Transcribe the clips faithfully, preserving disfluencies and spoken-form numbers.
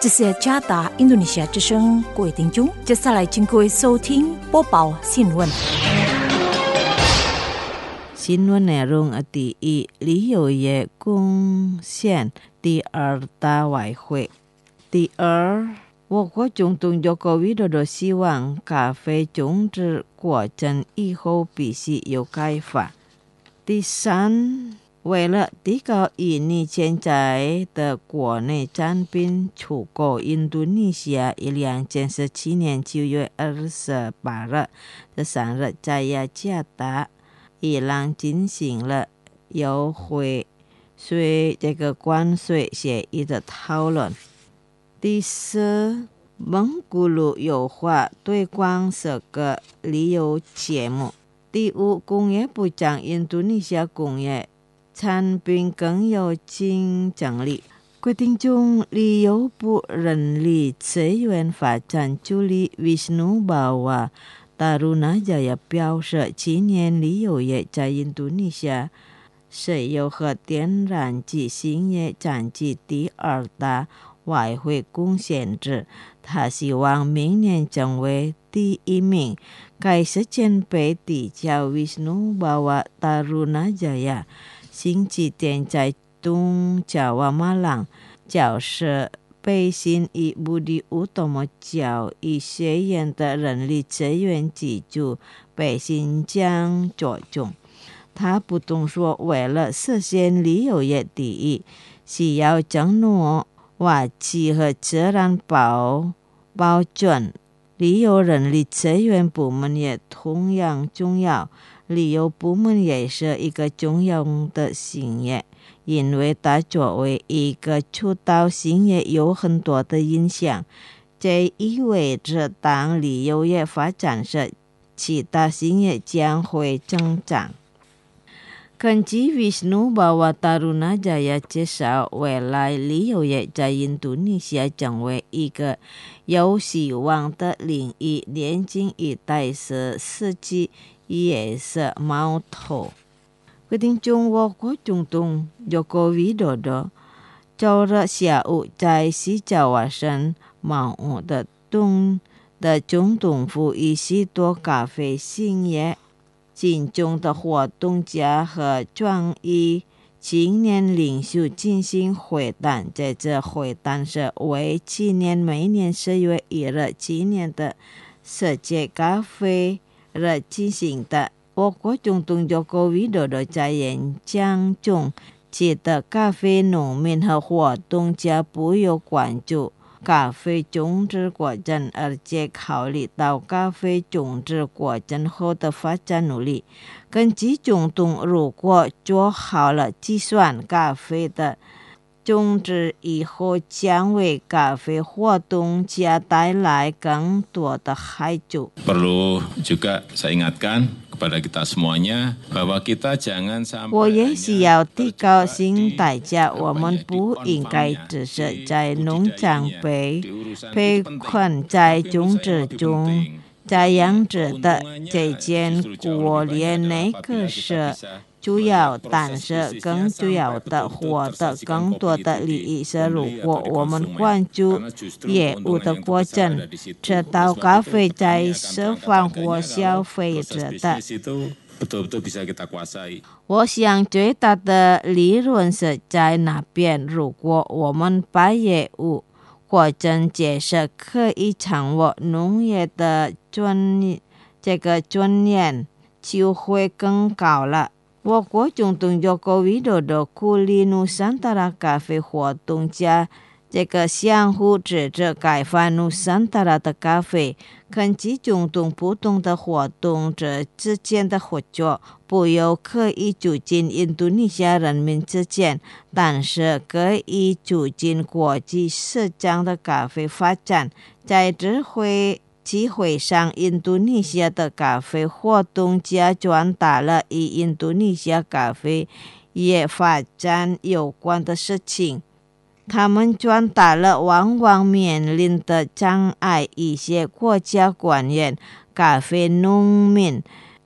这是加达印度尼西亚之声，各位听众，接下来请各位收听播报新闻。 新闻内容的第一，旅游业贡献第二大外汇。第二，我国总统joko widodo希望咖啡种植过程以后必须有开发。第三，为了提高印尼现在的国内产品出口，印度尼西亚于两千十七年九月二十八日的三日在雅加达伊朗进行了优惠税这个关税协议的讨论。第四，蒙古路优化推广这个旅游节目。第五，工业部长印度尼西亚工业产品更有竞争力。各位听众，旅游部人力资源发展助理 Wisnu Bawa Tarunajaya 表示，今年旅游业在印度尼西亚石油和天然气新业占据第二大外汇贡献者，他希望明年成为第一名。该事件被提交 Wisnu Bawa Tarunajaya 星期天在东Jawa Malang 教授北新与Budi Utomo教育学院的人力资源技术北新将着重。他补充说，为了实现旅游业第一，需要承诺瓦气和自然保保准。旅游人力资源部门也同样重要，旅游部门也是一个重要的行业，因为它作为一个主导行业有很多的影响。这意味着当旅游业发展时，其他行业将会增长。根据 Wisnu Bawa Tarunajaya 介绍，未来旅游业在印度尼西亚将为一个有希望的领域，年轻一代是司机也是矛头。各位听众，我国总统 Joko Widodo 周日下午在西爪哇省毛乌的东的总统府与许多咖啡行业群众的活动家和专业青年领袖进行会谈。在这会谈是为去年每年十月一日纪念的世界咖啡日进行的。我国总统 Joko Widodo 在演讲中提到，咖啡农民和活动家不要关注咖啡种植过程，而且考虑到咖啡种植过程后的发展努力。根据总统，如果做好了计算，咖啡的种植以后将为咖啡活动家带来更多的害处。 Perlu juga saya ingatkan kepada kita semuanya bahwa kita jangan sampai 我也需要提高新大家，我们不应该只是在农场被被困在种植中，这样子的这件国联那个是主要，但是更主要的获得更多的利益是，如果我们关注业务的过程，知道咖啡在释放或消费者的。我想最大的利润是在那边，如果我们把业务过程解释可以掌握农业的专这个专业，就会更高了。我国总统 Joko Widodo 鼓励 Nusantara 咖啡活动家这个相互支持开发 Nusantara 的咖啡。根据总统，不同的活动者之间的合作不有可以促进印度尼西亚人民之间，但是可以促进国际市场的咖啡发展。在这会机会上，印度尼西亚的咖啡活动家传达了与印度尼西亚咖啡业发展有关的事情。他们传达了往往面临的障碍，一些国家官员、咖啡农民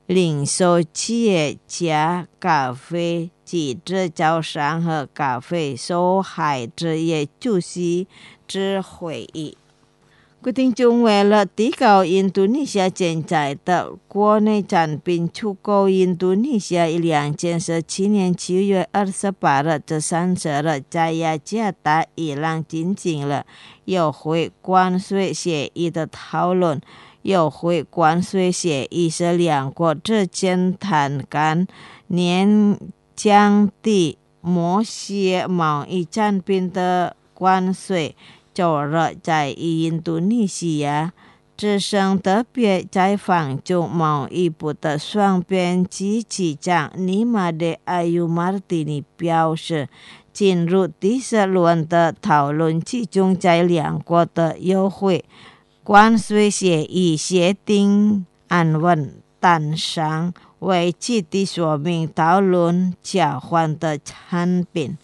零售企业家咖啡及制造商和咖啡受害者也出席这会议。各位听众，为了提高印度尼西亚现在的国内产品出口，印度尼西亚一两件是去年七月二十八日至三十日在雅加达伊朗进行了优惠关税协议的讨论。优惠关税协议是两国之间谈判年降低某些贸易产品的关税。九日在印度尼西亚之声特别采访中，贸易部的双边机局长尼玛德阿尤马尔蒂尼表示，进入第四轮的讨论集中在两国的优惠关税协议协定安稳诞生，为基地说明讨论交换的产品。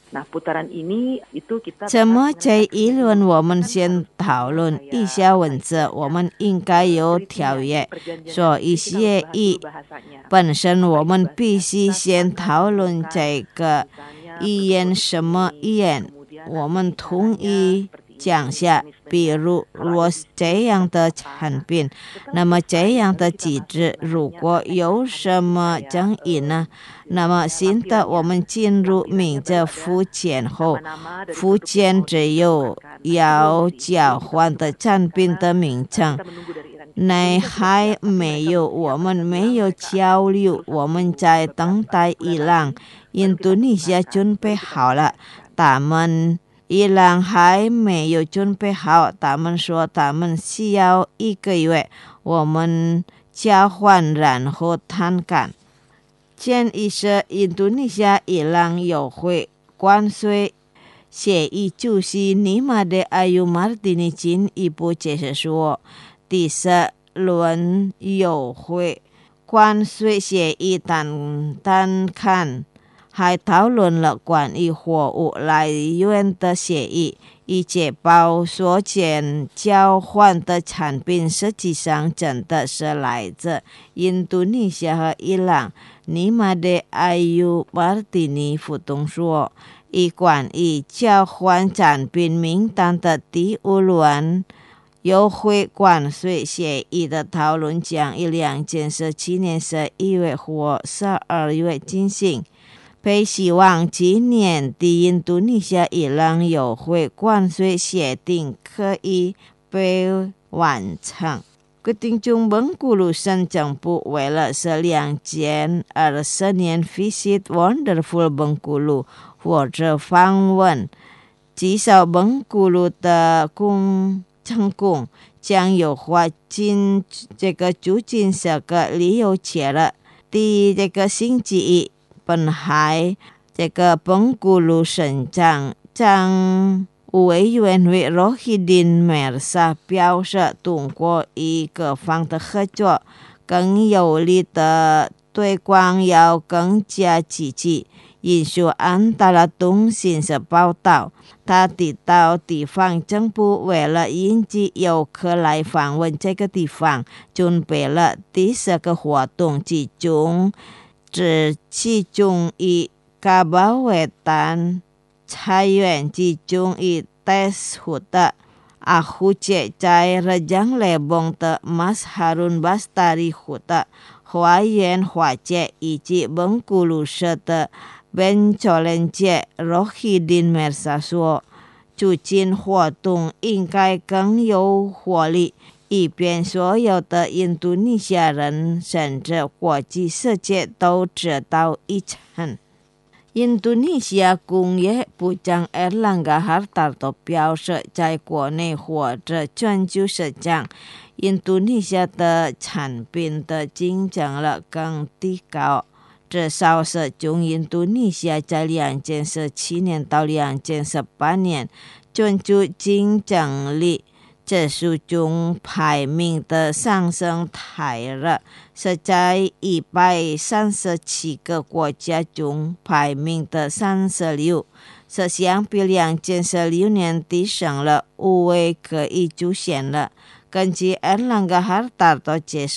怎么在议论？我们先讨论一下文字。我们应该有条约，所以协议本身我们必须先讨论这个意愿什么意愿，我们同意讲下。比如若是这样的产品，那么这样的机制如果有什么争议呢？那么现在我们进入名字附件后，附件只有要交换的产品的名称，那还没有，我们没有交流，我们在等待伊朗、印度尼西亚准备好了，他们伊朗还没有准备好，他们说他们需要一个月，我们交换然后谈判。建议是印度尼西亚伊朗优惠关税协议主席尼玛德阿尤马尔蒂尼进一步解释说，第四轮优惠关税协议谈谈看还讨论了关于货物来源的协议，以确保所见交换的产品实际上真的是来自印度尼西亚和伊朗。尼玛德阿尤马尔蒂尼副总说，以关于交换产品名单的第五轮优惠关税协议的讨论将于两件事去年十一月或十二月进行。被希望今年的印度尼西亚伊朗优惠关税协定可以被完成。决定中蒙古鲁省政府为了是两千二十年 Visit Wonderful 蒙古鲁或者访问，至少蒙古鲁的工成功将有花进这个究竟是个旅游节了。第这个星期一本来这个蒙古鲁省长张委员会罗希丁梅尔萨表示，通过与各方的合作，更有力的推广要更加积极。引述安达拉通讯社报道，他提到地方政府为了引起游客来访问这个地方，准备了第四个活动，其中只集中于卡巴维丹菜园，集中于戴斯胡的阿胡杰在热江雷邦的马斯哈伦巴斯达里胡的花园花节，以及蒙古鲁社的本乔伦节。罗希丁梅尔萨说，促进活动应该更有活力，以便所有的印度尼西亚人甚至国际世界都知道一层。印度尼西亚工业部长埃尔兰加哈达都表示，在国内或者全球市场，印度尼西亚的产品的竞争力更提高，至少是从印度尼西亚在两千十七年到两千十八年全球竞争力指数中排名的上升台了，是在一百三十七个国家中排名的三十六，是相比两千十六年提升了五位可以出现了。根据埃尔兰加哈达的解释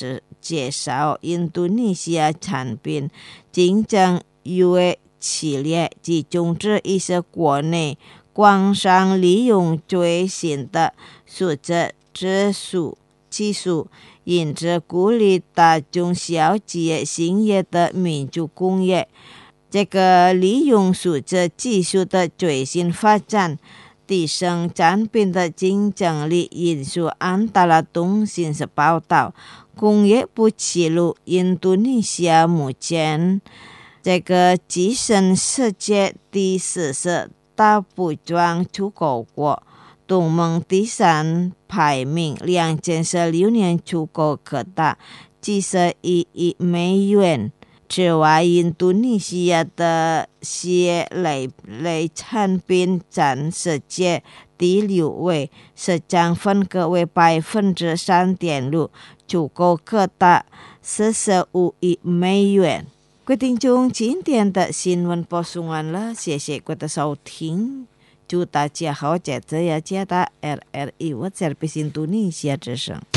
介绍印度尼西亚产品竞争优越企业及种植一些国内广泛利用最新的数字技术技术，因此鼓励大中小企业兴业的民族工业。这个利用数字技术的最新发展，提升产品的竞争力因素。安达拉通讯社报道，工业部披露，印度尼西亚目前这个跻身世界第四十大服装出口国，东盟第三排名，两千十六年出口可达七十一亿美元。此外，印度尼西亚的鞋类类产品占世界第六位，市场份额为百分之三点六，出口可达四十五亿美元。各位听众，今天的新闻播送完了，谢谢各位的收听，祝大家好，接着要接到 R R I 我这里是印度尼西亚之声。